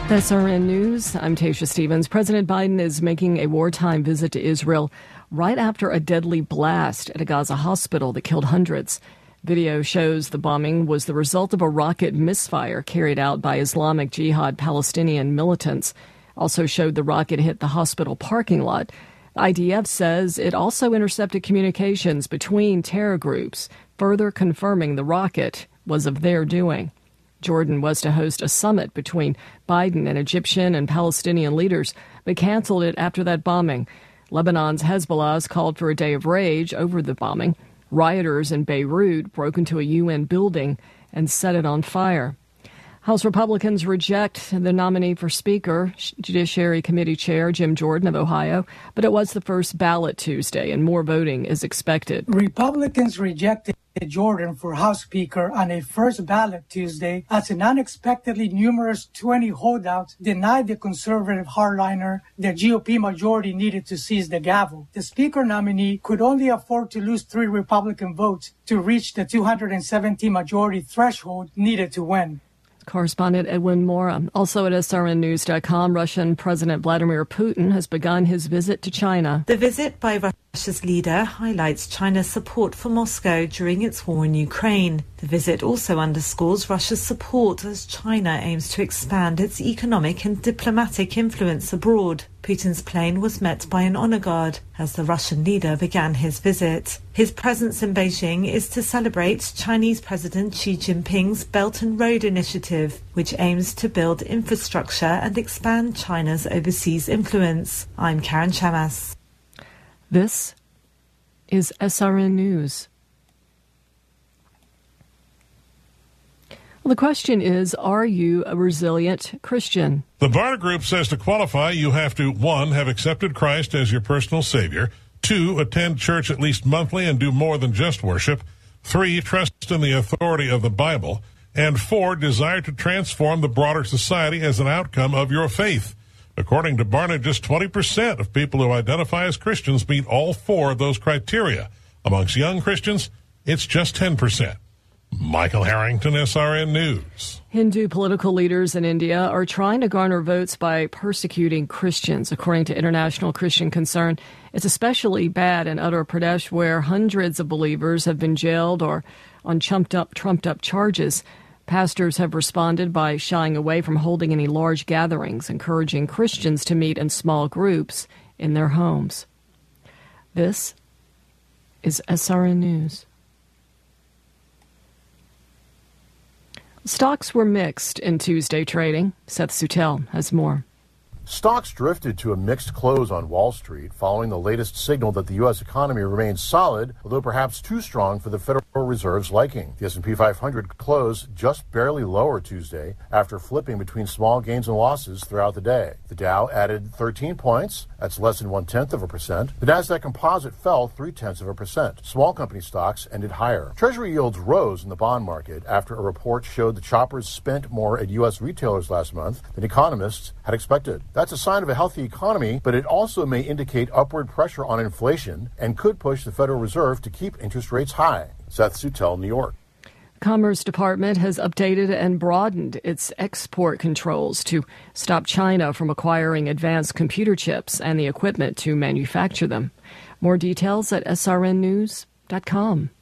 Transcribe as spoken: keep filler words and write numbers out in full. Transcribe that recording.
S R N News, I'm Tasha Stevens. President Biden is making a wartime visit to Israel right after a deadly blast at a Gaza hospital that killed hundreds. Video shows the bombing was the result of a rocket misfire carried out by Islamic Jihad Palestinian militants. Also showed the rocket hit the hospital parking lot. I D F says it also intercepted communications between terror groups, further confirming the rocket was of their doing. Jordan was to host a summit between Biden and Egyptian and Palestinian leaders, but canceled it after that bombing. Lebanon's Hezbollah called for a day of rage over the bombing. Rioters in Beirut broke into a U N building and set it on fire. House Republicans reject the nominee for Speaker, Judiciary Committee Chair Jim Jordan of Ohio, but it was the first ballot Tuesday, and more voting is expected. Republicans rejected Jordan for House Speaker on a first ballot Tuesday as an unexpectedly numerous twenty holdouts denied the conservative hardliner the G O P majority needed to seize the gavel. The Speaker nominee could only afford to lose three Republican votes to reach the two hundred seventeen majority threshold needed to win. Correspondent Edwin Mora. Also at S R N news dot com, Russian President Vladimir Putin has begun his visit to China. The visit by Russia's leader highlights China's support for Moscow during its war in Ukraine. The visit also underscores Russia's support as China aims to expand its economic and diplomatic influence abroad. Putin's plane was met by an honor guard as the Russian leader began his visit. His presence in Beijing is to celebrate Chinese President Xi Jinping's Belt and Road Initiative, which aims to build infrastructure and expand China's overseas influence. I'm Karen Chamas. This is S R N News. Well, the question is, are you a resilient Christian? The Barna Group says to qualify, you have to, one, have accepted Christ as your personal Savior, two, attend church at least monthly and do more than just worship, three, trust in the authority of the Bible, and four, desire to transform the broader society as an outcome of your faith. According to Barna, just twenty percent of people who identify as Christians meet all four of those criteria. Amongst young Christians, it's just ten percent. Michael Harrington, S R N News. Hindu political leaders in India are trying to garner votes by persecuting Christians. According to International Christian Concern, it's especially bad in Uttar Pradesh, where hundreds of believers have been jailed or on chumped-up, trumped-up charges. Pastors have responded by shying away from holding any large gatherings, encouraging Christians to meet in small groups in their homes. This is S R N News. Stocks were mixed in Tuesday trading. Seth Sutel has more. Stocks drifted to a mixed close on Wall Street following the latest signal that the U S economy remains solid, although perhaps too strong for the Federal Reserve's liking. The S and P five hundred closed just barely lower Tuesday after flipping between small gains and losses throughout the day. The Dow added thirteen points. That's less than one-tenth of a percent. The Nasdaq Composite fell three-tenths of a percent. Small company stocks ended higher. Treasury yields rose in the bond market after a report showed the shoppers spent more at U S retailers last month than economists had expected. That's a sign of a healthy economy, but it also may indicate upward pressure on inflation and could push the Federal Reserve to keep interest rates high. Seth Sutel, New York. Commerce Department has updated and broadened its export controls to stop China from acquiring advanced computer chips and the equipment to manufacture them. More details at S R N news dot com.